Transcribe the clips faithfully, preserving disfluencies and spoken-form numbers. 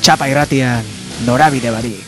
Txapa irratian, norabide barik.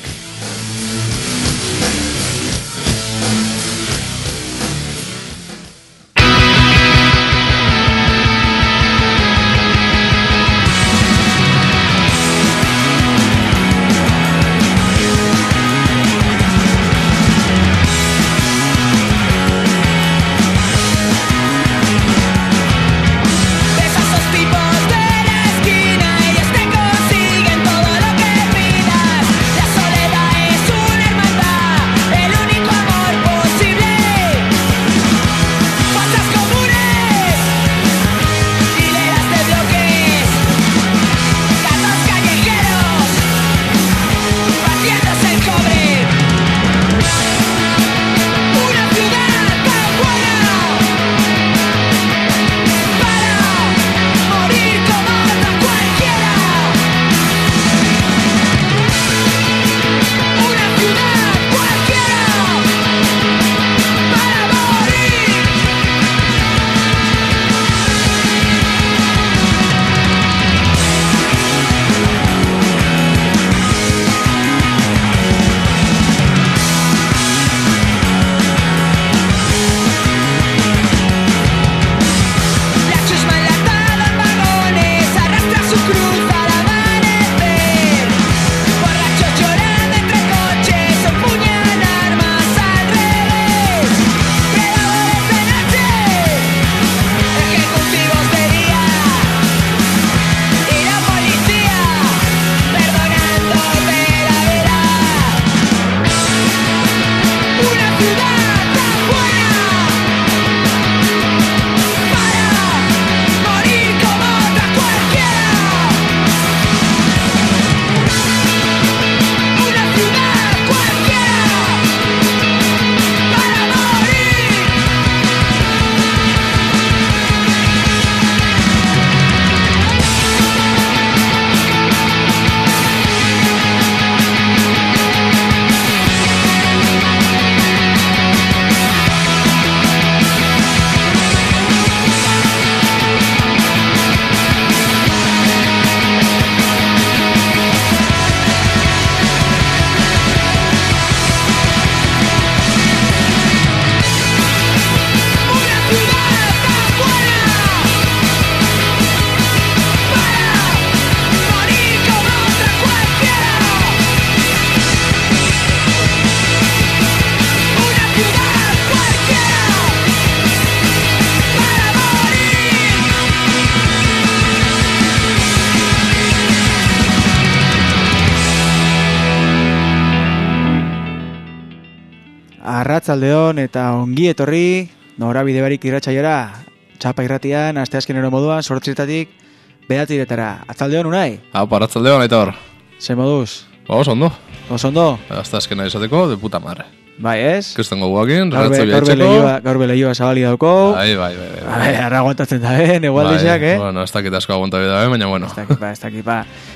Arratzaldeon eta ongi etorri norabide barik irratsaiora, Txapa irratian asteazkenero moduan zortzietatik bederatziretara. Atzaldeon unai? Hau, arratzaldeon, aitor. Ze moduz? Ba, oso ondo. Oso ondo? Asteazkena izateko, de puta madre. Bai, ez? Kristengo guakin, gaur regatzobia etxeko. Gaur beleioa zabali dauko. Bai, bai, bai. bai. Bai, arra aguantatzen da, eh? Negualdizak, eh? Bueno, ez dakit asko aguanta bida, eh? Baina, bueno. Ez dakipa, ez dakipa.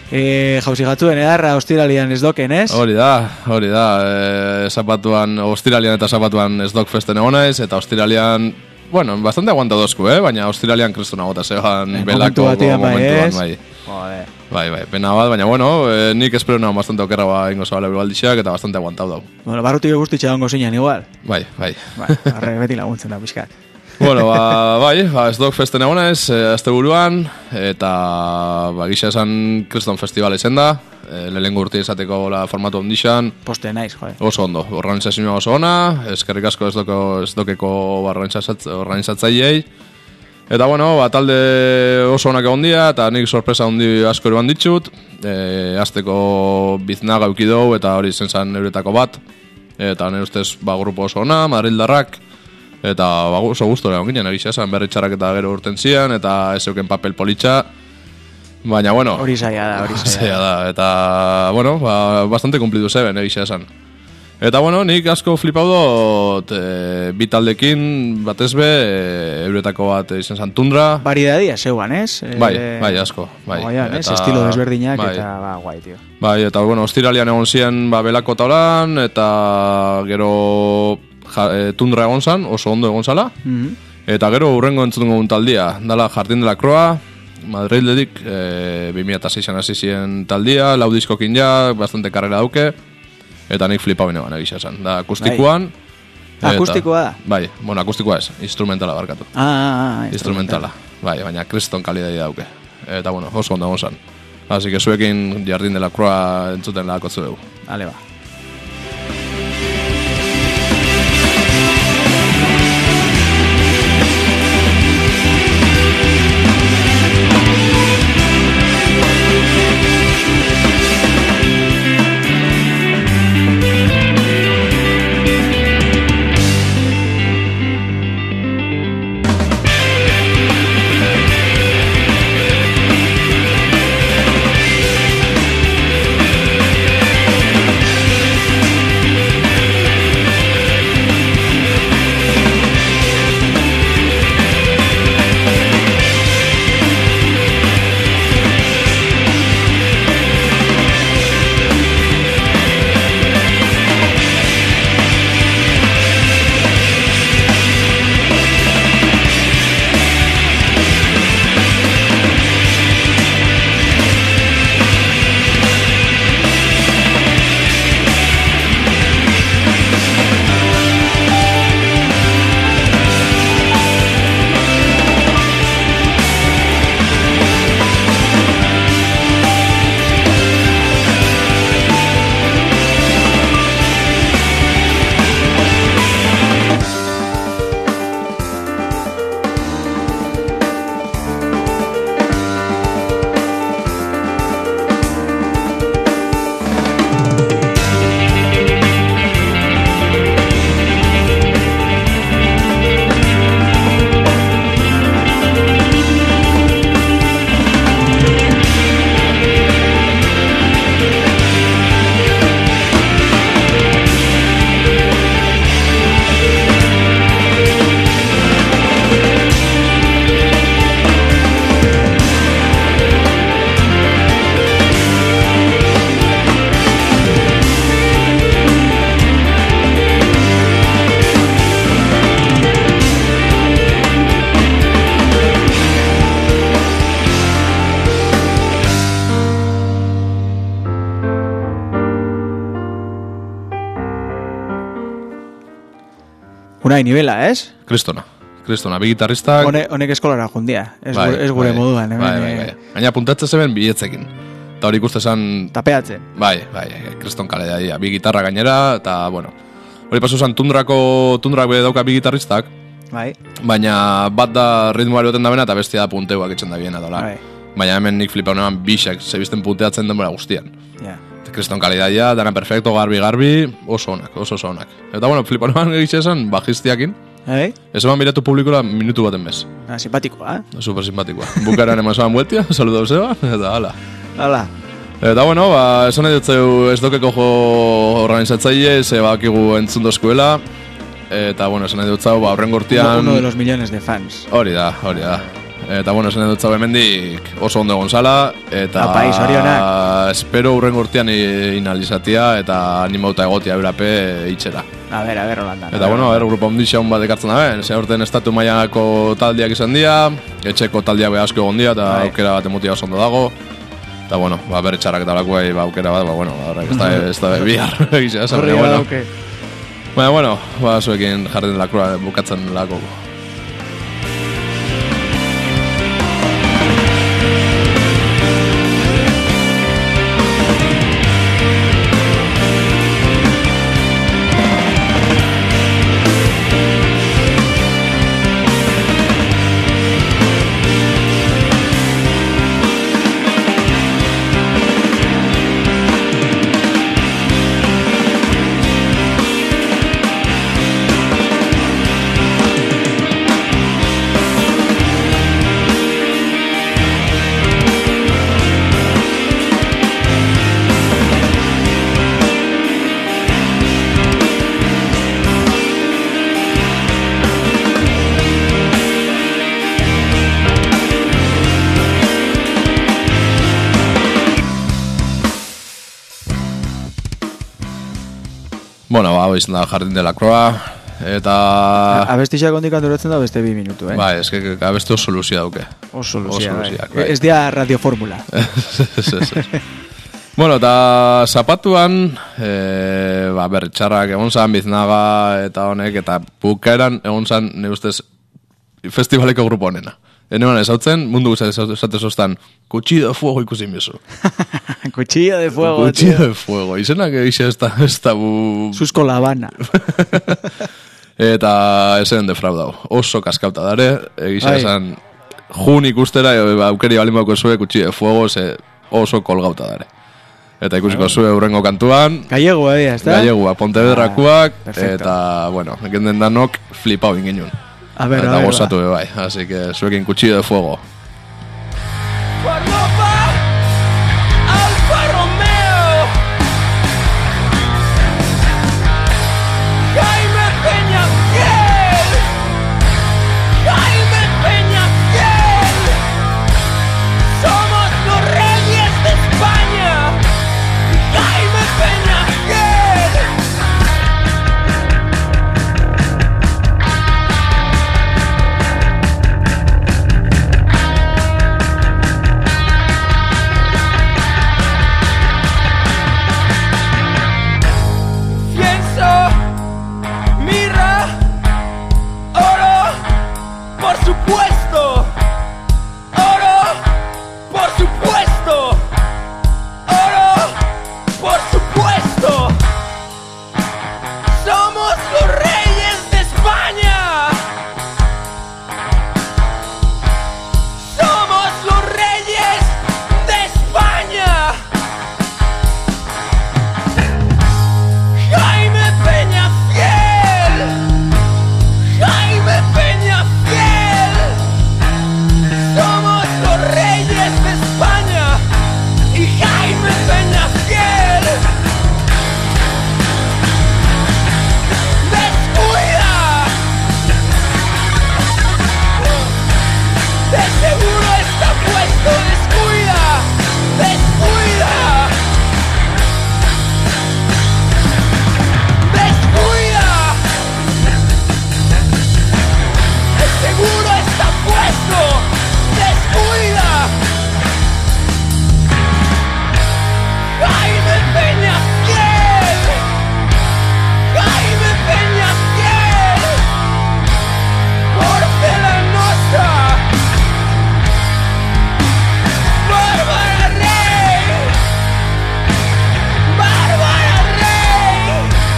E, jauzi gatzuen edarra ostiralian ez doken, ez? Hori da, hori da. E, zapatuan, ostiralian eta zapatuan ez dok festen egonaiz, eta ostiralian, bueno, bastante aguanta dozku, eh? Baina ostiralian kristuna gota zegoan e, belako momentuan, bai. Joder. Bai, bai, pena bat, baina bueno, eh, nik espero nago bastante okerra ba ingo zabala berbaldisak eta bastante aguantau dau. Bueno, barrutik guztitxe dango zinean igual. Bai, bai. Bai, arre beti laguntzen da pixkat. Bueno, ba, bai, ba, ez dok festen egona ez, azte buruan, eta ba, gisa esan Kriston Festival izen da, e, lehen urte izateko la formatu ondixan. Poste naiz, joder. Oso ondo, organizazioa oso ona, eskerrik asko ez, doko, ez dokeko organizatzaileei. Eta bueno, ba, talde oso onak egon dira, eta nik sorpresa handi asko eroan ditut, e, azteko biznaga eukidou, eta hori zen zan euretako bat, eta nire ustez ba, grupo oso ona, Madrildarrak, eta ba, oso guztore egon ginen, egizia esan berritxarak eta gero urten zian, eta ez euken papel politxa, baina bueno... Hori zaila da, hori zaila da, eta bueno, ba, bastante kumplitu zeben, egizia esan. Eta bueno, nik asko flipau dut e, bi taldekin batez be, e, euretako bat izan zan Tundra. Varidadia zeuan, ez? E, bai, bai, asko. Bai, Oian, ez? Estilo desberdinak, bai. Eta ba, guai, tio. Bai, eta bueno, ostiralian egon ziren ba, belako taulan, eta gero ja, e, Tundra egon zan, oso ondo egon zala. Mm-hmm. Eta gero urrengo entzuten gogun taldia, dala Jardín de la Croa, Madriletik, e, bi mila seian hasi ziren taldia, lau diskokin ja, bastante karrera dauke, eta nik flipa bine ban egisa esan. Da akustikoan... Bai. Akustikoa da? Bai, bueno, akustikoa ez, instrumentala barkatu. Ah, ah, ah instrumentala. Bai, baina kriston kalidadi dauke. Eta bueno, oso ondo gozan. Así que zuekin Jardín de la Croix entzuten lako zuegu. Ale ba. Unai nivela, ez? Kristona. Kristona, bi gitarristak... Hone, honek eskolara jundia, ez, bai, ez gure bai, moduan. Bai, bai, bai. Baina puntatze zeben bietzekin. Eta hori ikuste zan... Tapeatzen. Bai, bai, kriston kale da, bi gitarra gainera, eta, bueno... Hori pasu zan tundrako, tundrak be dauka bi gitarristak. Bai. Baina bat da ritmoari boten da bena, eta bestia da punteuak etxen da biena, dola. Bai. Baina hemen nik flipa honean bixak, zebizten punteatzen denbora guztian. Ja. Kriston kalidadia, dana perfecto, garbi-garbi, oso onak, oso oso onak. Eta, bueno, flipa honean egitxe esan, bajistiakin. Bai. Ez eman biratu publikura minutu baten bez. Ah, simpatikoa, eh? Super simpatikoa. Bukaran eman esan bueltia, saluda zeba, eta hala. Hala. Eta, bueno, ba, esan nahi dutzeu ez dokeko jo organizatzaile, ze bakigu entzun dozkuela. Eta, bueno, esan nahi dutzau, ba, horren gortian... Uno de los millones de fans. Hori da, hori da. Eta, bueno, esan nahi dutzau hemendik oso ondo gonzala. Eta, apaiz, orionak. Espero horren gortian inalizatia eta animauta egotia eurape itxera. A ver, a ver, Rolanda. Eta, bueno, a ver, grupo ondixia hon bat ekartzen da ben. Ze horten estatu mailako taldiak izan dira, etxeko taldiak be asko egon dira, eta Bai. aukera bat emutia oso ondo dago. Eta, bueno, ba, berre txarrak eta lakuai, ba, aukera bat, ba, bueno, ba, horrek, ez da, ez da bihar, egizia, esan, Horri baina, bueno. dauke. Baina, bueno, ba, zuekin Jardín de la Croix bukatzen lako. Bueno, ba, hau izan da Jardín de la Croix, eta... Abestixak ondik anduratzen da beste bi minutu, eh? Bai, eske abeste oso soluzio dauke. Oso luzia, Oso bai. luziak, bai. Ez dia radioformula. Ez, ez, ez. Bueno, eta zapatuan, e, ba, berritxarrak egon zan biznaga eta honek, eta bukaeran egon zan, ne ustez, festivaleko grupo honena. Enean ezautzen, mundu guzti esate zoztan, Cuchillo de Fuego ikusi mizu. Cuchillo de Fuego, Cuchillo tío. de Fuego. Izenak egixe ez da, ez da bu... Susko La Habana. Eta esen defraudau. Oso kaskauta dare, egixe Bai. esan, jun ikustera, e, aukeri balin bauko zue Cuchillo de Fuego, ze oso kolgauta dare. Eta ikusiko zue urrengo kantuan, Gallego, eh, ez da? Gallegua, Pontevedrakoak, Ah, perfecto. eta, bueno, genden danok flipau ingenun. A ver, a Eta ver, gozatu va. be bai, así que zuekin Cuchillo de Fuego. Guardopa, Alfa Romeo, Jaime Peñafiel, Jaime Peñafiel, somos los reyes de España, Jaime Peñafiel. Pienso, mirra, oro, por supuesto, oro, por supuesto, oro, por supuesto. Somos los reyes de España. Somos los reyes de España. Jaime Peñafiel, Jaime Peñafiel, somos los reyes de España y Jaime Peñafiel. Descuida, de seguro está puesto, descuida, descuida. Descuida, el seguro está puesto, descuida. Jaime Peñafiel, Jaime Peñafiel, porcelanosa, Bárbara Rey, Bárbara Rey.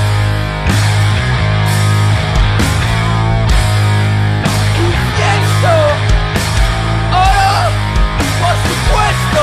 Incienso, oro, por supuesto.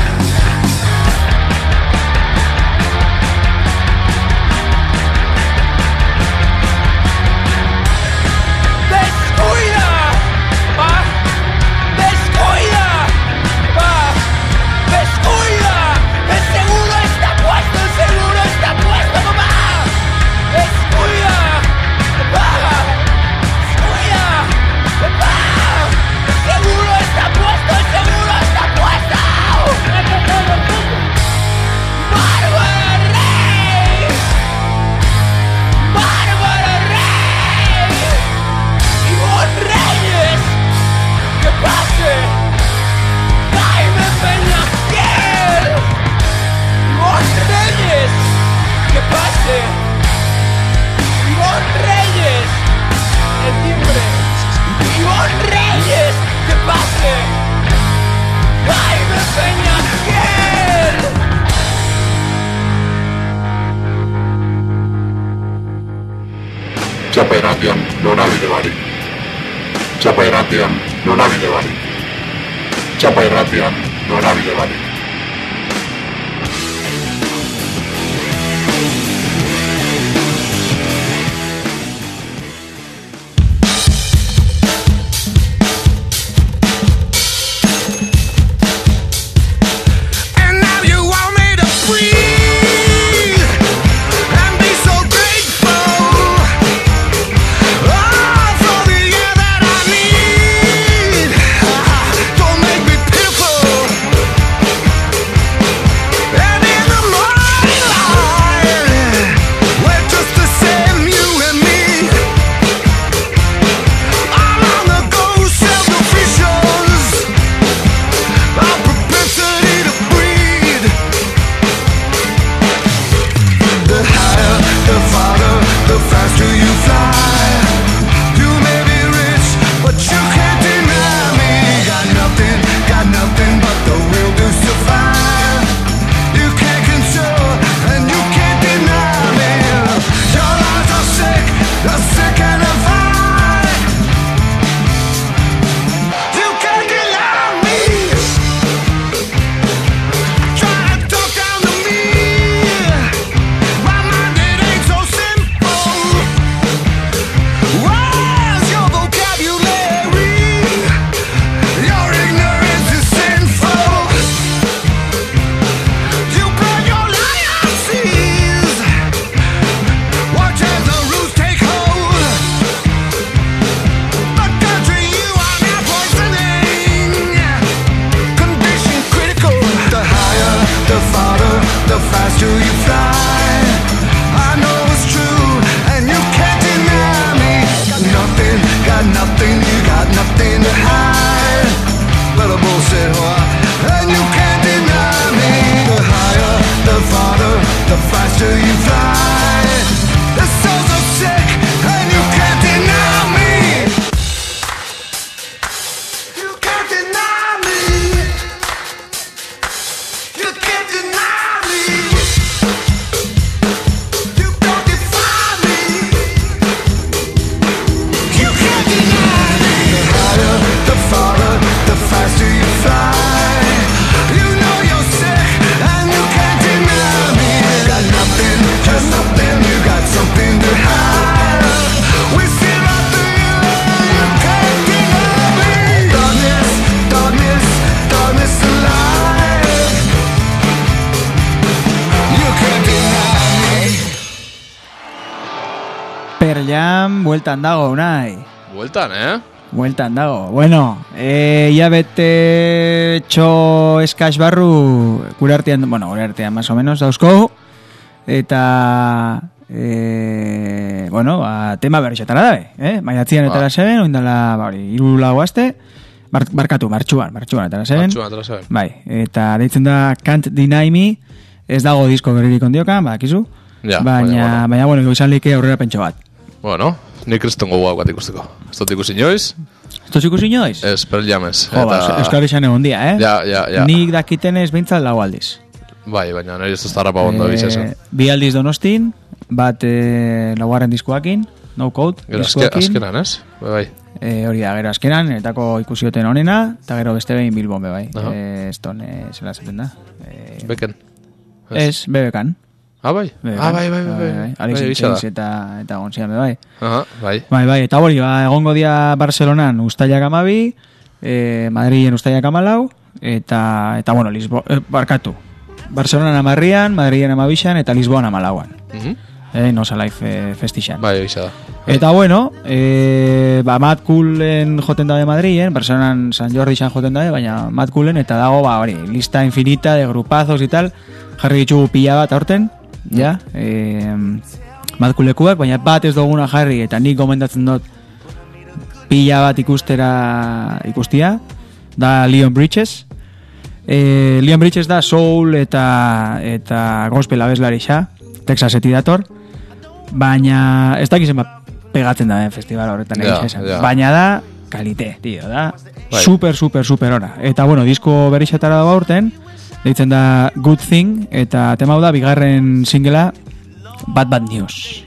Descuida, va, descuida, va, descuida. El seguro está puesto, el seguro está puesto, mamá. Descuida, va. Descuida, va. El seguro está puesto, el seguro está puesto. Bárbara Rey, Bárbara Rey, Ivonne Reyes, que pase. Jaime Peñafiel, Ivonne Reyes, que pase. Ivonne Reyes, el timbre. Ivonne Reyes, que pase. Jaime Peñafiel. Txapa irratian norabide barik. Txapa irratian norabide barik. Txapa irratian norabide barik. And now you want me to breathe and be so grateful. Oh, for the air that I need. Don't make me pitiful. Pearl Jam, bueltan dago, unai. Bueltan, eh? Bueltan dago. Bueno, eh, ia bete txo eskaz barru gure artean, bueno, gure artean más o menos dauzko, eta eh, bueno, ba, tema berrixetara dabe, eh? Maiatzian etara zeben, oindala, ba, hori, iru lago azte, bar, barkatu, martxuan, martxuan etara zeben. Martxuan etara zeben. Bai, eta deitzen da Can't Deny Me, ez dago disko berririk ondiokan, badakizu, ja, baina, baina, bueno, izan like aurrera pentso bat. Bueno, nik kristongo guau bat ikusteko. Ez dut ikusi inoiz? Ez dut ikusi inoiz? Ez, Pearl Jamez. Jo, ba, Euskal Herrian egon dia, eh? Ja, ja, ja. Nik dakitenez behintzat lau aldiz. Bai, baina nire ez zarrapa bondo Eh, bizesa. Bi aldiz Donostin, bat eh, laugarren diskoakin, No Code Gero azke, diskoakin. azkenan, ez? Bai, bai. Eh, hori da, gero azkenan, etako ikusioten onena, eta gero beste behin Bilbon be bai. Aha. Eh, Eston, eh, zela zaten da. Eh, Beken. ez, bebekan. Ah, bai? Ah, bai, bai, bai. bai. Alex Bai, egia da. Intxeiz eta, eta gonzian be bai. Aha, bai. Bai, bai, eta hori, ba, egongo dia Barcelonan ustailak amabi, eh, Madrilen ustailak amalau, eta, eta bueno, Lisbo, eh, barkatu. Barcelonan amarrian, Madrilen amabixan, eta Lisboan amalauan. Mhm. Eh, Nosa Life eh, festixan. Bai, egia da. Eta bueno, eh, ba, Mad Coolen joten dabe Madrilen, Barcelonan San Jordixan joten dabe, baina Mad Coolen, eta dago, ba, hori, lista infinita de grupazos y tal, jarri ditugu pila bat aurten, ja, eh, Mad Coolekuak, baina bat ez duguna jarri, eta nik gomendatzen dut pila bat ikustera ikustia, da Leon Bridges. Eh, Leon Bridges da soul eta eta gospel abeslari xa, Texaseti dator, baina ez dakizen bat pegatzen da festival horretan Ja, egin esan. ja. Baina da kalite, tío, da Bai. super, super, super ora. Eta bueno, disko berixetara dago aurten, deitzen da Good Thing, eta tema hau da bigarren singela Bad Bad News.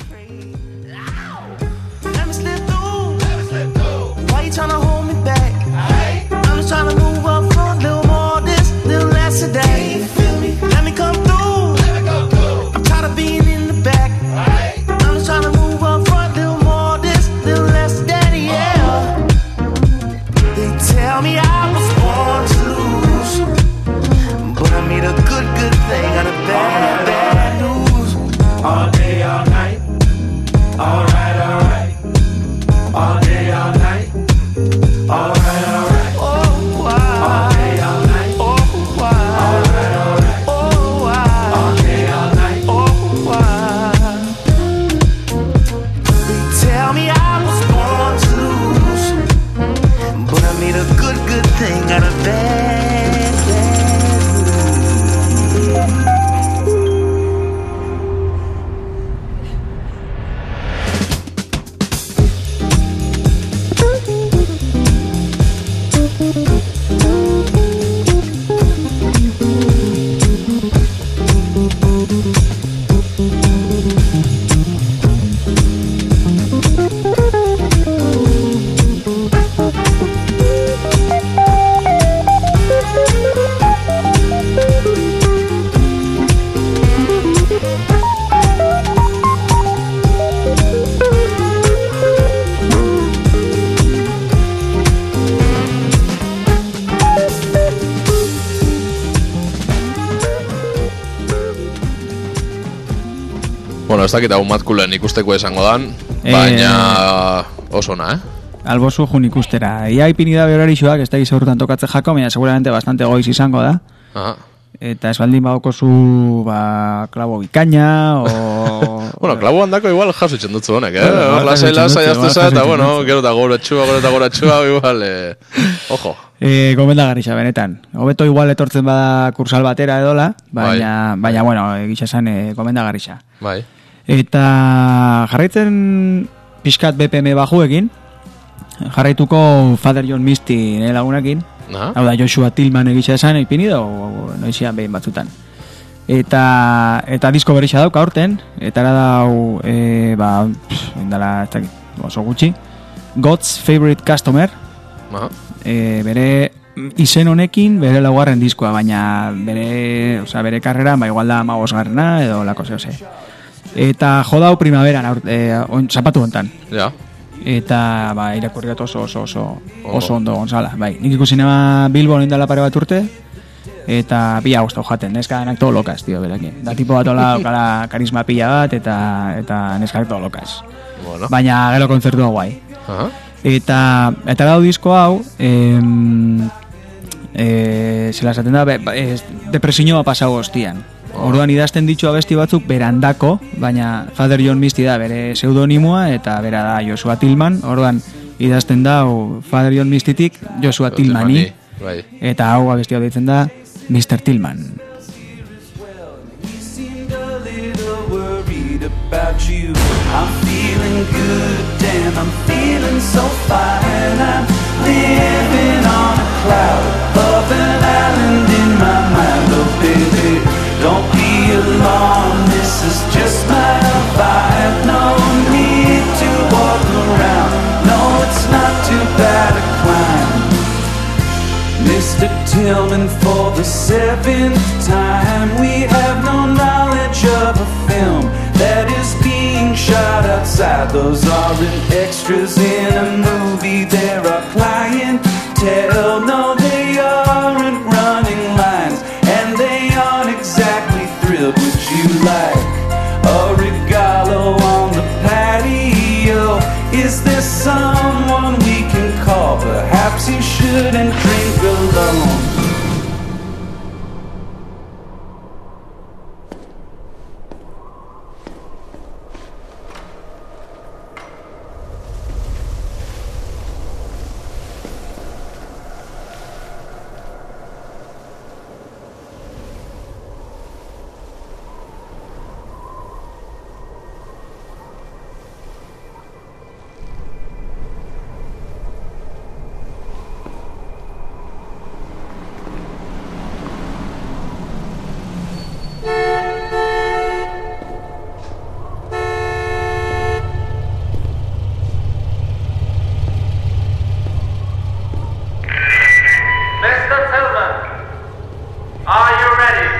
Let me slip through. Why you tryna hold me back? I'm just tryna move up front, little more this, little less of that. Let me come through. I'm tired of being in the back. I'm just tryna move up front, little more this, little less of that, yeah. They tell me I was born to lose, but I made a good, good thing out of bad, bad news. All day, all night. Alright, alright. All day, all night. Alright, alright. Oh, why? All day, all night. Oh, why? Alright, alright. Oh, why? All day, all night. Oh, why? They tell me I was born to lose, but I made a good, good thing out of bad, bad news. Bueno, ez dakit hau Mad Coolen ikusteko esango dan, Eh, baina oso ona, eh? Albozu jun ikustera. Ia ipini da berarixoak, ez da izurrutan tokatzen jako, baina seguramente bastante goiz izango da. Aha. Eta ez baldin badokozu ba, klabo bikaina, o... Bueno, klabu handako igual jaso itxen dutzu honek, eh? Igual Hor lasai jaso lasai itxen dutzu, aztu igual za, eta jaso bueno, itxen gero eta goratxua, gero eta goratxua, igual, eh... Ojo. E, gomendagarrixa, benetan. Hobeto igual etortzen bada kursal batera edola, baina, Bai. baina bueno, egitza esan e, gomendagarrixa. Bai. Eta jarraitzen pixkat B P M bajuekin, jarraituko Father John Misty nire lagunakin, Aha. hau da Joshua Tillman egitza esan, ipini da, noizian behin batzutan. Eta, eta disko berixa dauka aurten, eta era dau, e, ba, pff, indala, ez dakit, oso gutxi, God's Favorite Customer, Aha. e, bere izen honekin, bere laugarren diskoa, baina bere, osea, bere karrera, ba, igual da amabosgarrena, edo lako zeo ze. Eta jodau primaveran, aur, e, on, zapatu hontan. Ja. Eta, ba, irakurri dut oso, oso, oso, oso ondo gonzala. Bai, nik ikusi nema Bilbon indala pare bat urte, eta pila guztau jaten, neska denak todo lokaz, tío, berekin. Da tipo bat ola, kala karisma pila bat, eta, eta neska todo lokaz. Bueno. baina gero kontzertua guai. Aha. Eta, eta gau disko hau, em, e, zela esaten da, be, e, depresioa pasau hostian. Orduan idazten ditu abesti batzuk berandako, baina Father John Misty da bere pseudonimoa eta bera da Joshua Tillman. Orduan idazten da Father John Mistytik Joshua Tillmani. Bai. Eta hau abesti hau deitzen da mister Tillman. He seemed a little worried about you. I'm feeling good, damn, I'm feeling so fine. I'm living on a cloud above an island in my mind. Oh baby, don't be alarmed, this is just my vibe. No need to walk around, no, it's not too bad a climb. Mister Tillman, for the seventh time, we have no knowledge of a film that is being shot outside. Those aren't extras in a movie, they're our clientele. No, they aren't running lines, and they aren't exactly thrilled. Would you like a regalo on the patio? Is there someone we can call? Perhaps you shouldn't drink alone. Mister Tillman, are you ready?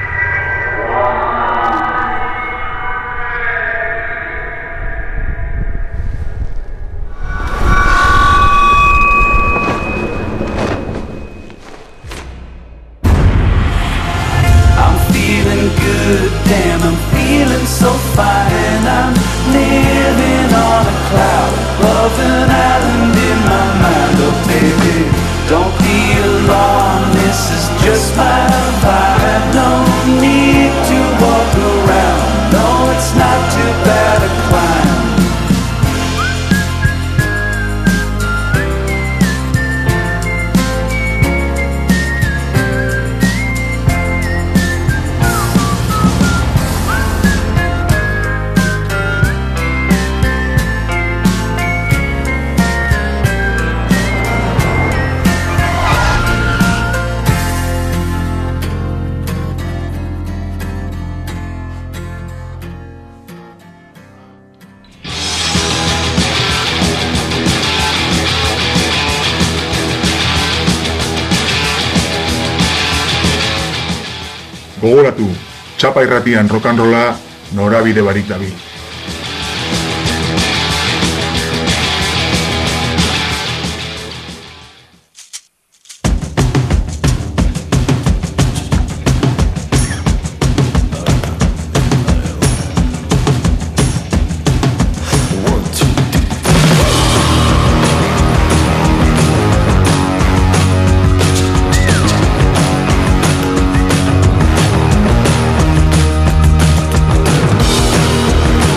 I'm feeling good, damn, I'm feeling so fine. I'm living on a cloud above an island in my mind. Oh baby, don't be alarmed, this is just my vibe. No need to walk around, no, it's not too bad a climb. Gogoratu, txapa irratian rock'n'rolla norabide barik dabil. One,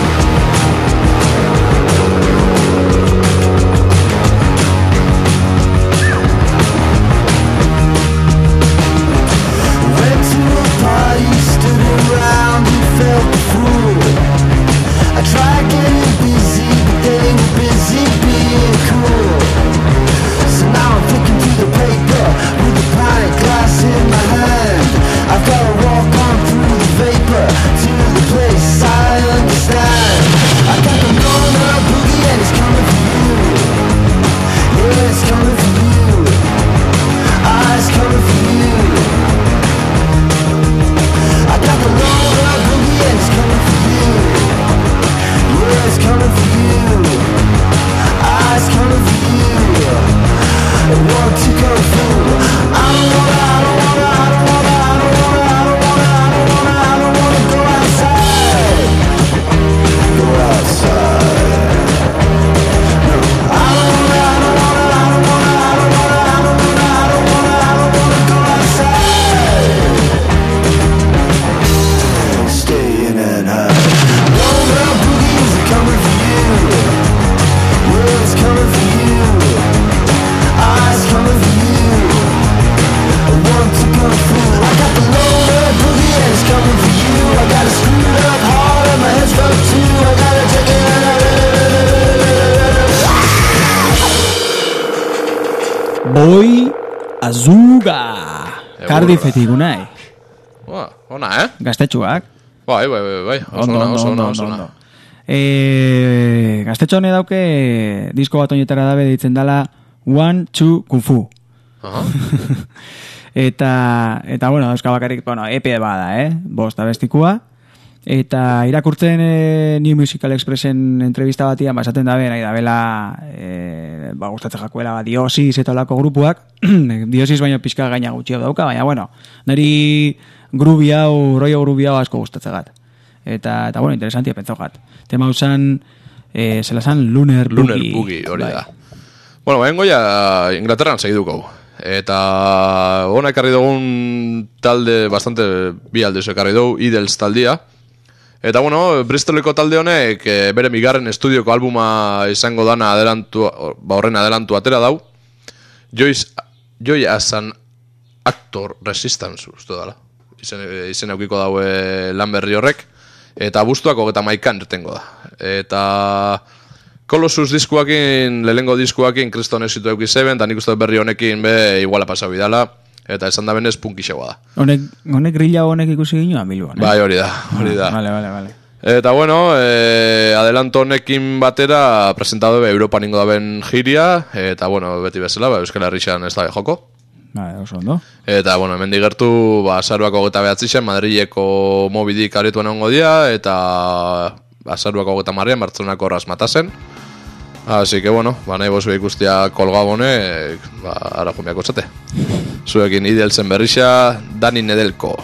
Azuga! Cardiffetik unai. Ba, ona, eh? Gaztetxuak. Bai, bai, bai, bai. Oso ona, oso ona, oso ona. E, gaztetxo hone dauke disko bat oinetara dabe ditzen dela One, Two, Kung Fu. Aha. eta, eta bueno, euskal bakarrik, bueno, E P bada, eh? Bost abestikua. Eta irakurtzen e, New Musical Expressen entrevista batian, basaten dabe, nahi dabela, e, ba, gustatzen jakuela, ba, Diosis eta olako grupuak, Diosis baino pixka gaina gutxio dauka, baina, bueno, niri grubi hau, rollo grubi hau asko gustatzen gat. Eta, eta bueno, interesantia pentsau gat. Tema usan, e, zela zan Lunar Boogie. Lunar Boogie, hori da. Bueno, baina goia Inglaterran segiduko. Eta hona ekarri dugun talde, bastante bi alde ekarri dugu, Idles taldia. Eta bueno, Bristoleko talde honek e, bere bigarren estudioko albuma izango dana adelantu, ba horren adelantu atera dau. Joyce, Joy as an Actor Resistance, uste dala. Izen, izen eukiko daue lan berri horrek. Eta abuztuak hogeta maikan ertengo da. Eta Colossus diskuakin, lehengo diskuakin, kriston esitu euki zeben, eta nik uste berri honekin be iguala pasau bidala. Eta esan da benez punkixegoa da. Honek, honek grilla honek ikusi ginoa Bilbon, eh? Bai, hori da, hori da. Ah, vale, vale, vale. Eta bueno, eh, adelanto honekin batera presentado be Europan ingo daben jiria, eta bueno, beti bezala, ba, Euskal Herrixan ez da joko. Vale, oso ondo. Eta bueno, hemen digertu, ba, azaruak hogeta behatzixen, Madrileko mobidik aretuan egongo dia, eta azaruak hogeta marrian, Bartzelonako rasmatasen. Así que bueno, ba, nahi bozu ikustia kolgabone, ba, ara jumiako txate. Zuekin Idelsen berrixa, Dani Nedelko.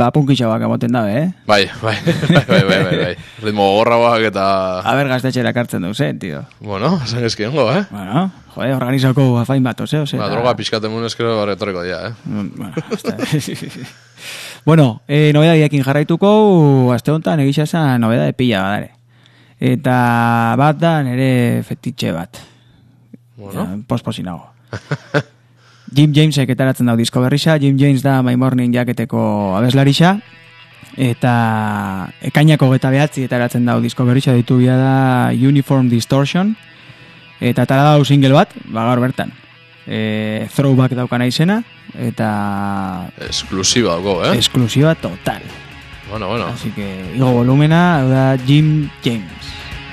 ba, punkitxabak emoten dabe, eh? Bai, bai, bai, bai, bai, bai, bai. Ritmo gorrauak eta... A ber, gaztetxera kartzen du, zen, tío. Bueno, zen ezkiongo, eh? Bueno, jode, organizako afain bat, ose, ose. Ba, droga pixkatemun eskero barretorriko dira, eh? Bueno, hasta... bueno, eh, nobedadiekin jarraituko, aste honetan egisa zen nobedade pila badare. Eta bat da nire fetitxe bat. Bueno. Posposinago. Jim Jamesek etaratzen dau disko berrisa. Jim James da My Morning Jacketeko abeslarisa. Eta ekainako geta behatzi etaratzen dau disko berrisa ditu bia da Uniform Distortion. Eta tara dau single bat, bagar bertan. E, throwback daukana izena. Eta... Esklusiba dago, eh? Esklusiba total. Bueno, bueno. Así que, igo volumena, hau da Jim James.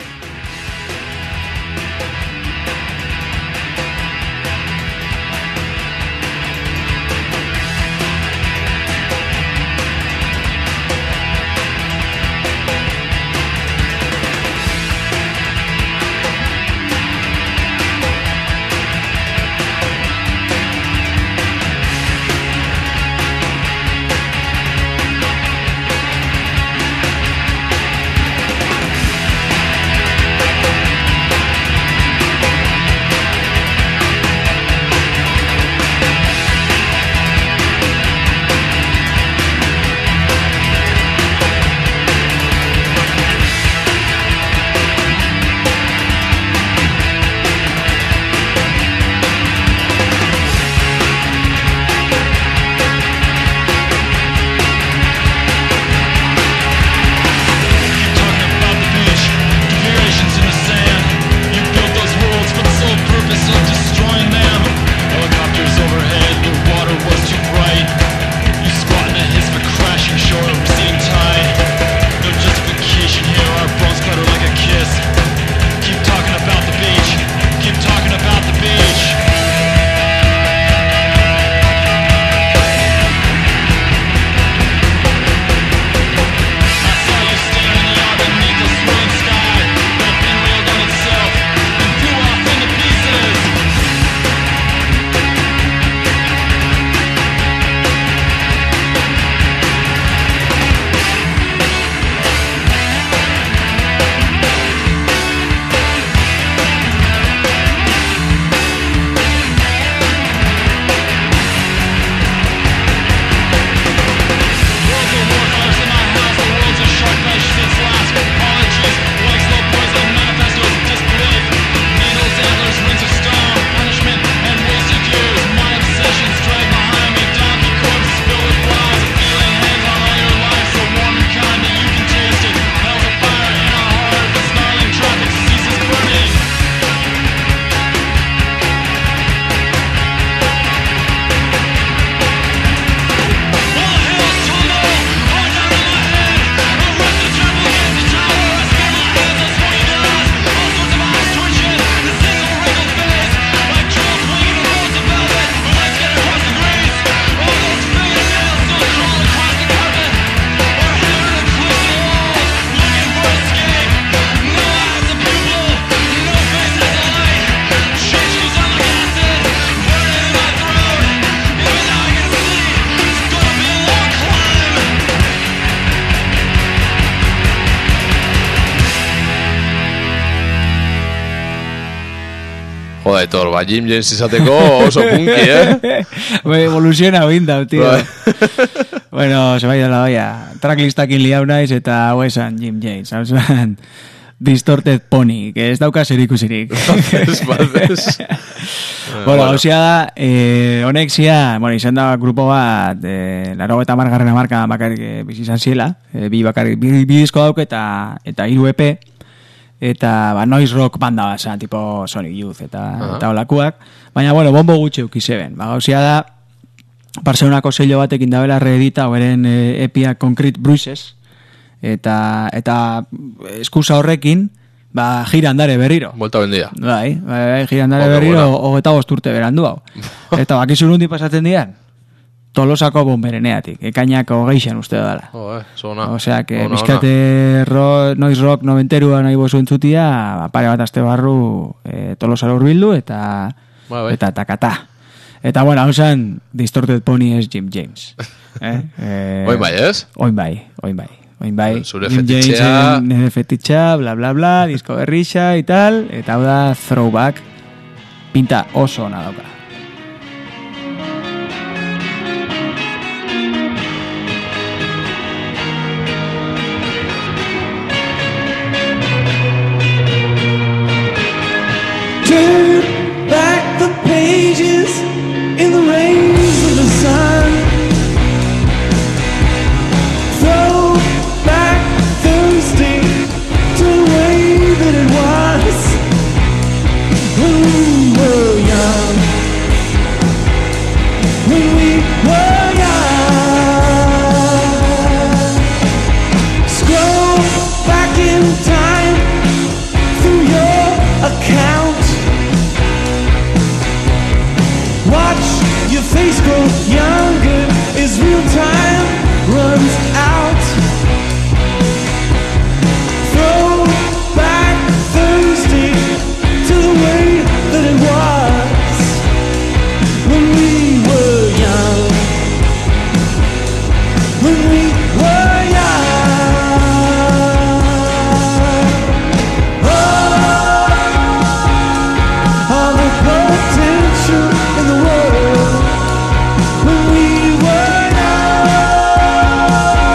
Joda, Etor, ba, Jim James izateko oso punki, eh? Bai, evoluciona bindau, tío. Bueno, se bai dela, baia. Tracklistakin liau naiz eta hau esan Jim James. Hau esan Distorted Pony, que ez dauka zerikusirik. Ez, badez. Bueno, hau zia da, eh, honek zia, bueno, izan da grupo bat, eh, laro eta margarrena marka bakarrik eh, bizizan ziela, eh, bi bakarrik, bi, bi disko dauk eta, eta hiru E P, eta ba, noise rock banda basa, tipo Sonic Youth eta, uh-huh. eta olakuak, baina, bueno, bombo gutxe ukizeben. Ba, gauzia da, Barcelonako sello batekin dabela reedita, oberen e, epia Concrete Bruises, eta, eta eskusa horrekin, ba, gira andare berriro. Vuelta bendia. Bai, bai, gira andare Oke, berriro, bueno. hogeta bosturte berandu hau. Eta bakizu nundi pasatzen dian? Tolosako bombereneatik, ekainako geixen uste dala. Oh, eh, zona. Osea, que Ona, bizkate rock, noise rock noventerua nahi bozu entzutia, ba, pare bat aste barru e, Tolosara urbildu eta Ba, bai. eta takata. Eta, bueno, hau zen Distorted Pony es Jim James. Eh? Eh, Oin bai, ez? Oin bai, oin bai. Oin bai, Zure Jim fetitxea. James, nire fetitxa, bla, bla, bla, disko berrixa y tal, eta hau da Throwback, pinta oso ona dauka. Turn back the pages in the rays of the sun. Throw back Thursday to the way that it was when we were young. When we were young. Scroll back in time through your account. Watch your face grow younger as real time runs out. Throw back Thursday to the way that it was when we were young. When we were young. Oh, all the potential in the world when we were young.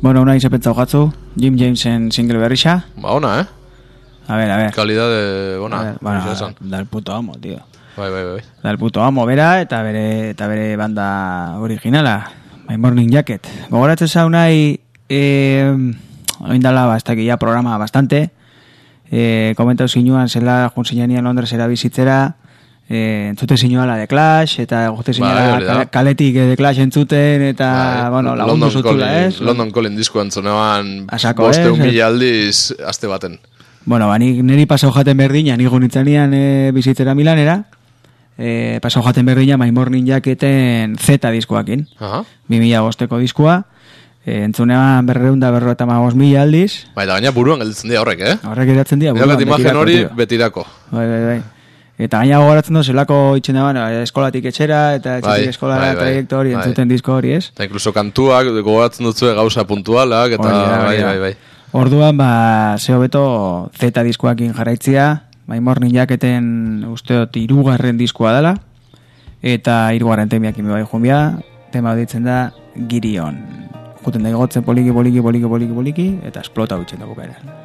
Bueno, una hice pentsau jatzu, Jim Jamesen single berrixa. Ba, ona, eh? A ver, a ver. Kalidade, ona. A ver, bueno, Egia esan. dal puto amo, tío. Bai, bai, bai. Dal puto amo, bera, eta bere, eta bere banda originala, My Morning Jacket. Gogoratzen zau nahi, eh, oindala, ba, ez dakia programa bastante, eh, komentau zinuan, zela, jun zinanian Londresera bizitzera, eh, entzute zinuala The Clash, eta gote Bai, zinuala hori da. kale- kaletik The Clash entzuten, eta, Bai, bueno, lagundu London zutula, Calling- ez? London Calling disko entzunean Asako, bosteun ez? mila aldiz aste baten. Bueno, ba, nik niri pasau jaten berdina, nik gunitzanean e, bizitzera Milanera, e, pasau jaten berdina My Morning Jacketen Z diskoakin, Aha. bi mila bosteko diskoa, e, entzunean berreunda berro eta magos mila aldiz, Bai, da gaina buruan gelditzen dira horrek, eh? horrek eratzen dira, Daukat imagen betirako, hori tio. betirako. Bai, bai, bai. Eta gaina gogoratzen du, zelako itxen dagoen, eskolatik etxera, eta etxetik Bai, eskolara bai, bai, traiektu hori, bai. entzuten disko hori, ez? Eta inkluso kantuak gogoratzen dutzue gauza puntualak, eta Hori da, hori bai, da. bai, bai. Orduan, ba, zeo beto Z diskoakin jarraitzia, My Morning Jacketen usteot irugarren diskoa dela, eta irugarren temiakin bai junbia, tema ditzen da Girion. Juten da igotzen poliki, poliki, poliki, poliki, poliki, eta esplota bitzen da bukaeran.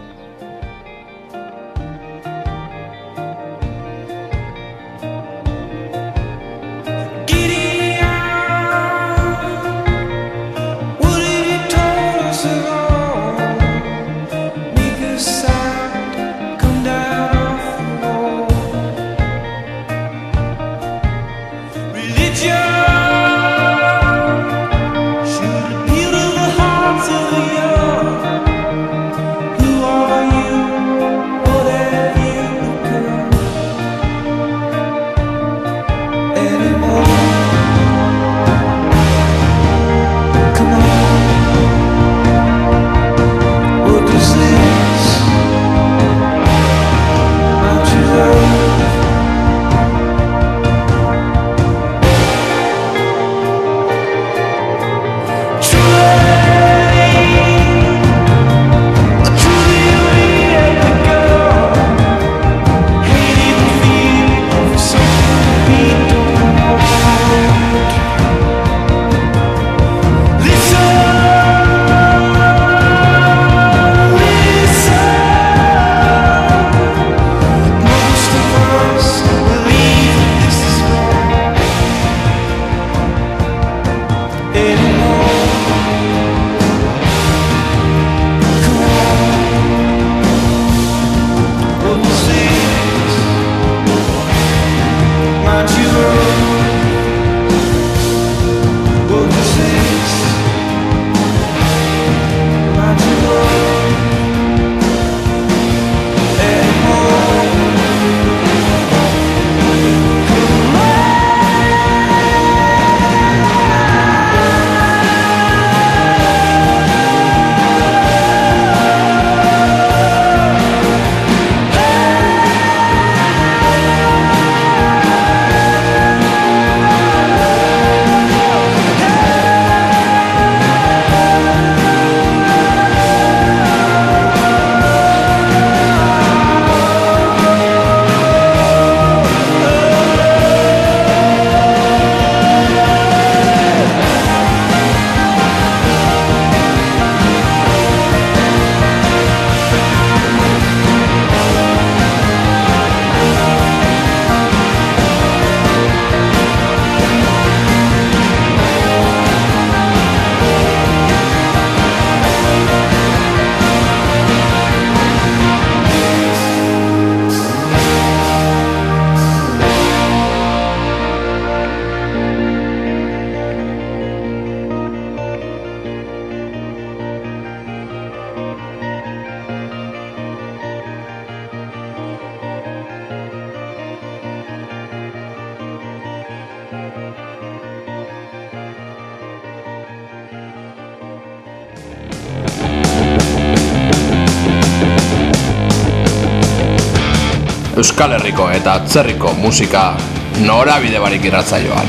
Euskal Herriko eta atzerriko musika norabide barik irratsaioan.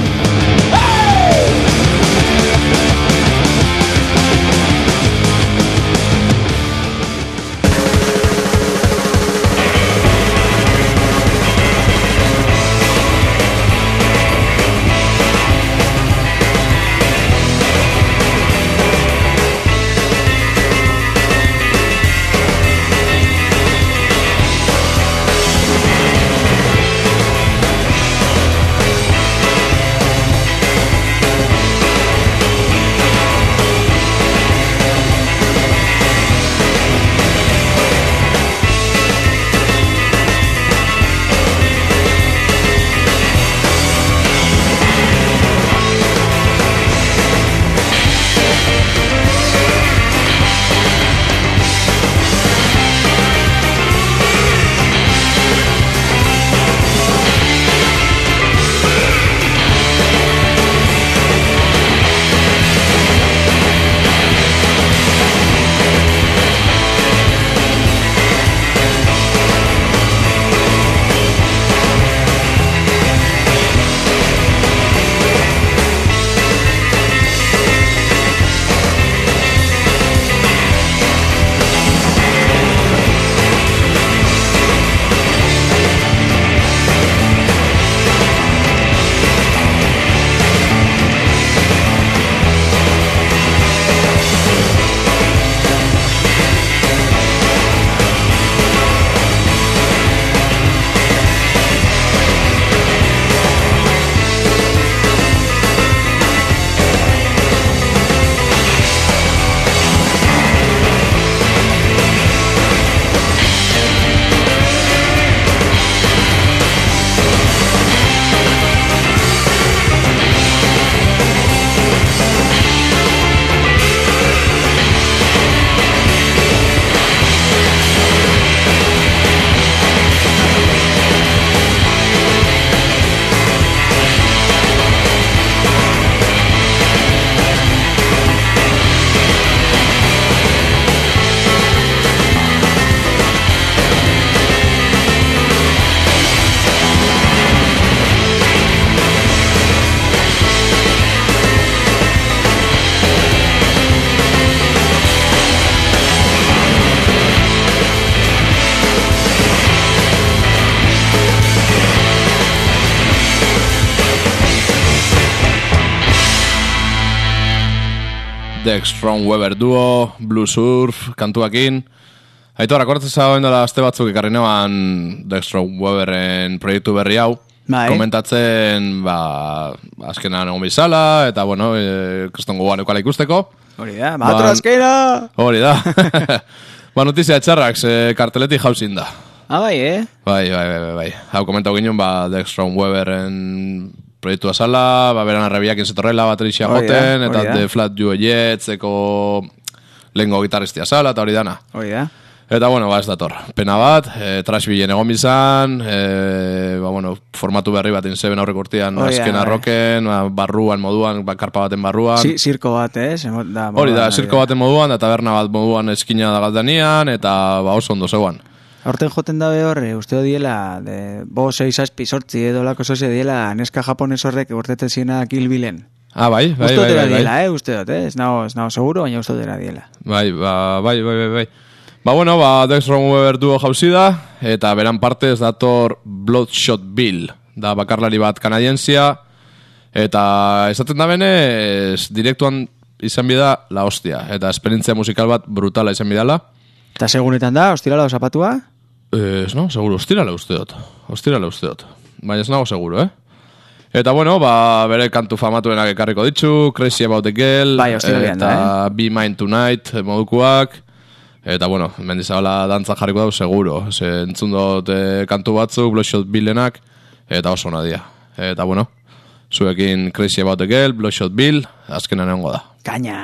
The Strong Weber Duo, Blue Surf, kantuakin. Aitor, akordatzen zagoen dela aste batzuk ekarri neban The Strong Weberren proiektu berri hau. Bai. Komentatzen, ba, azkenan egon bizala, eta, bueno, e, kriston gogoan eukala ikusteko. Hori da, batro azkena! Hori da. Ba, notizia txarrak, ze karteletik jauzin da. Ah, bai, eh? Bai, bai, bai, bai. Hau komentau ginen, ba, The Strong Weberren proiektu azala, ba, beran arrebiakin zetorrela, baterixia Hori da, joten, eta hori da. The Flat Joe Jetseko lehengo gitarristia azala, eta hori dana. Hori da. Eta, bueno, ba, ez dator. Pena bat, e, trash bilen egon bizan, e, ba, bueno, formatu berri bat inzeben aurreko urtean, Hori da, azken bai. arroken, ba, barruan moduan, ba, karpa baten barruan. Si, zirko bat, eh? Zemo- Da, Hori da, modan, zirko baten moduan, da taberna bat moduan eskina da galdanean, eta ba, oso ondo zeuan. Horten joten dabe horre, uste diela, de, bo, sei, saspi, sortzi, edo lako zoze diela, neska japones horrek urtetzen ziena Kill Billen. Ah, bai, bai, Uste bai, dela bai, bai. diela, eh? Uste dut, eh? Ez nago, ez nago seguro, baina uste dela diela. Bai, ba, bai, bai, bai, bai. Ba, bueno, ba, The Strong Weber duo jauzi da, eta beran partez dator Bloodshot Bill, da bakarlari bat kanadientzia, eta esaten da benez, direktuan izan bida la hostia, eta esperientzia musikal bat brutala izan bidala. Eta segunetan da, ostirala zapatua? Eh, ez nago, seguro, ostirala uste dut, ostirala uste dut, baina ez nago seguro, eh? Eta bueno, ba, bere kantu famatuenak ekarriko ditzu, Crazy About the Girl, Bai, ostiralean eta da, Be Mine Tonight modukoak, eta bueno, mendizabala dantza jarriko dau seguro, ze entzun dut eh, kantu batzuk, Bloodshot Billenak, eta oso nadia. Eta bueno, zuekin Crazy About the Girl, Bloodshot Bill, azkenan egongo da. Kaina!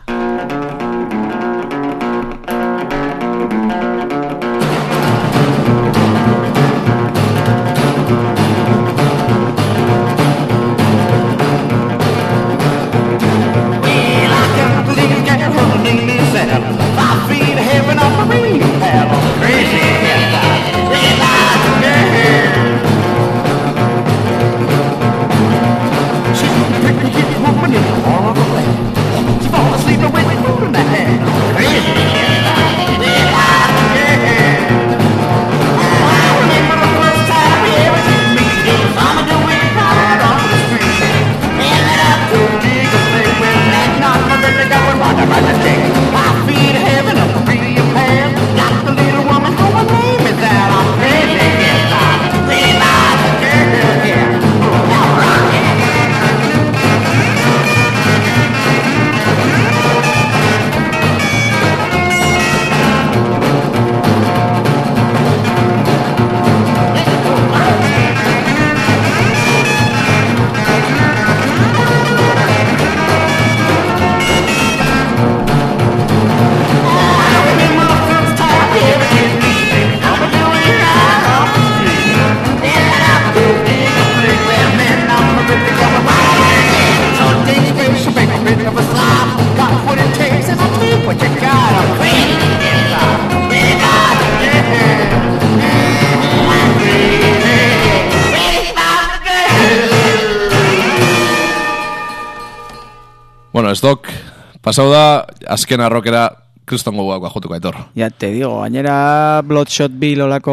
Bueno, ez dok, pasau da, azken arrokera kriston gogoak bajutuko aitor. Ja, te digo, gainera Bloodshot Bill olako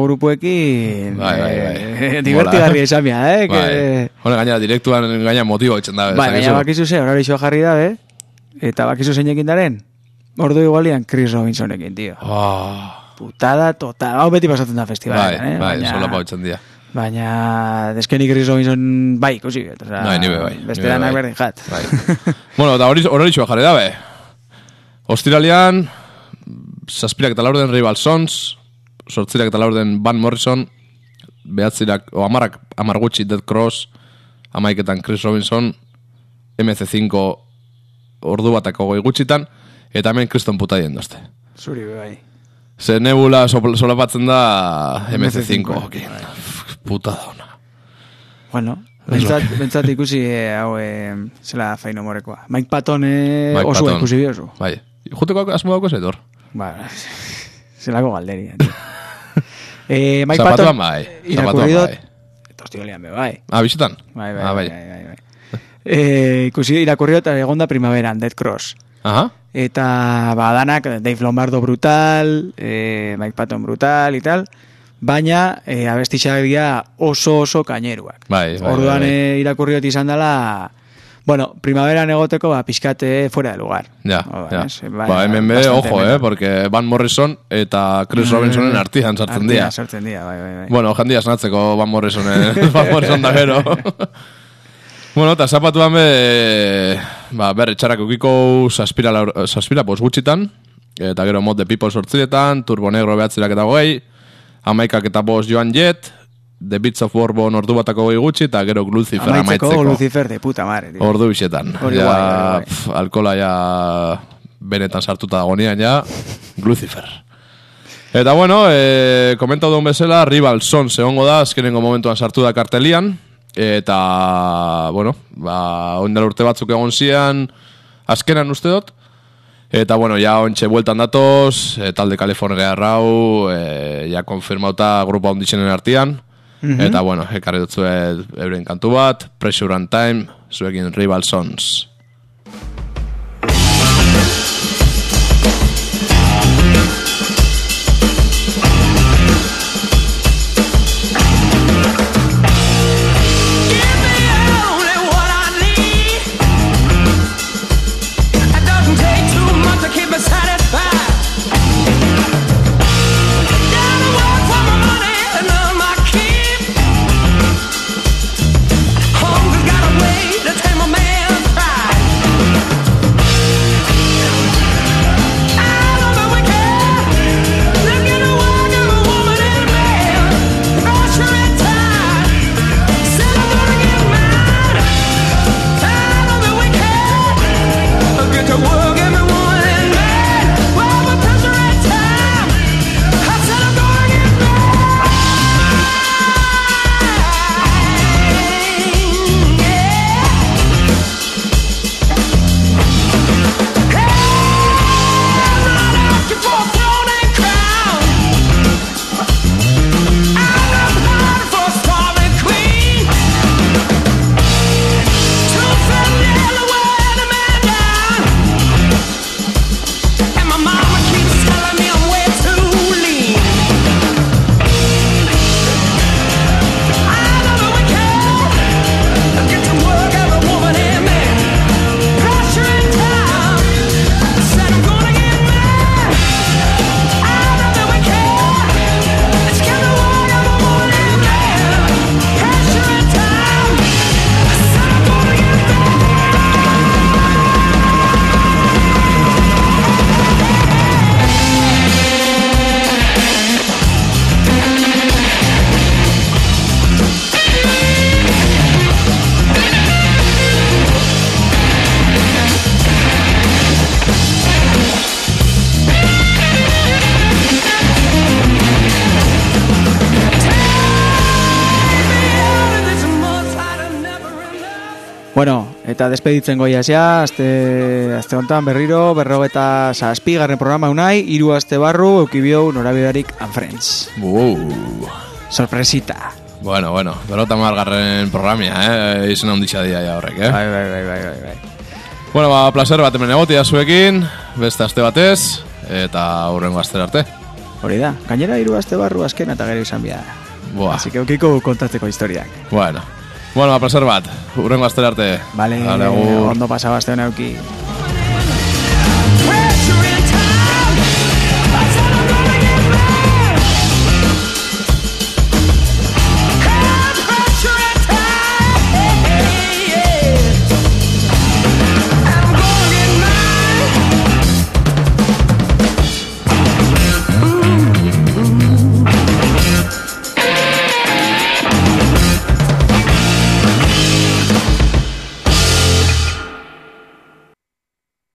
grupuekin Bai, bai, bai. eh, divertigarria izan bia, eh? Bai. Que... Hone gaina direktuan gaina motibo itzen da. Bai, baina bakizu ze, horari jarri da, eh? Eta bakizu zeinekin daren? Ordu igualian Chris Robinsonekin, tío. Oh. Putada total. Hau beti pasatzen da Bai, festivalean, eh? bai, Baina- sola pautzen dia. Baina, deskeni Chris Robinson bai, ikusi. O sea, Bai, nibe bai. Beste nibe danak bai. berdin jat. Bai. Bueno, eta hori hori jarri dabe. Ostiralean, zazpirak eta laurden Rival Sons, sortzirak eta laurden Van Morrison, behatzirak, o amarrak, amar gutxi Dead Cross, amaiketan Chris Robinson, M C cinco ordu batako goi gutxitan, eta hemen kriston puta diendoste. Zuri, bai. Ze nebula sopl- solapatzen da M C cinco. M C cinco, Okay. bai. Puta dauna. Bueno, bentsat, bentsat ikusi eh, hau eh, zela faino morekoa. Mike Patton eh, Mike osua Patton. ikusi biozu. Bai. Juteko asmo dauko zetor. Ba, zelako galderia. tío. eh, Mike Zapatuan Patton bai. irakurri Zapatuan dut. bai. Eta ostiralean be bai. Ah, bizitan? Bai, bai, Ah, bai, bai, bai, bai. Eh, ikusi irakurri dut egonda primaveran, Dead Cross. Aha. Eta badanak Dave Lombardo brutal, eh, Mike Patton brutal y tal, baina eh, abestitxak dira oso oso kaineruak. Bai, bai, Orduan bai, bai. eh, irakurri dut izan dela, Bueno, primaveran egoteko, ba, pixkate fuera de lugar. Ja, Ba, ja. es, Ba, hemen be, ojo, eh, porque Van Morrison eta Chris Robinsonen artian sartzen dira. Artian sartzen dira, bai, bai, bai. Bueno, jandia esnatzeko Van Morrisonen, Van Morrison da gero. Bueno, eta zapatuan be, ba, berre txarak ukiko saspira, saspira pos gutxitan, eta gero Mod the People sortziretan, Turbo Negro behatzirak eta goi, Amaikak eta Boss Joan Jett, The Beats of Bourbon ordu batako goi gutxi, eta gero Lucifer amaitzeko. Amaitzeko Lucifer de puta madre, tío. Ordu bisetan. Hori Ja, guai, hori guai. pf, alkola ja benetan sartuta dagonean ja, Lucifer. Eta bueno, eh, komentau duen bezala, Rival Sons egongo da, azkenengo momentuan sartu da kartelian, eta, bueno, ba, oindela urte batzuk egon zian, azkenan uste dut, eta, bueno, ja ontxe bueltan datoz, e, talde California rau, e, ja konfirmauta grupa ondixenen artian, Mhm. eta, bueno, ekarri dutzuet euren kantu bat, Pressure and Time, zuekin Rival Sons. Bueno, eta despeditzen goia zea, azte, azte honetan berriro, berrogeta zazpi garren programa unai, hiru aste barru, eukibiou norabidarik and friends. Wow. Sorpresita. Bueno, bueno, berrota margarren programia, eh? Izen onditxa dia ja horrek, eh? Bai, bai, bai, bai, bai, bai. Bueno, ba, placer bat hemen egotia zuekin, beste aste batez, eta hurrengo astera arte. Hori da, gainera hiru aste barru azken eta gero izan bia. Buah. Así que eukiko kontatzeko historiak. Bueno, bueno, ba, placer bat, hurrengo astera arte. Vale, Vale, agur. ondo pasaba aste hona euki. Pressure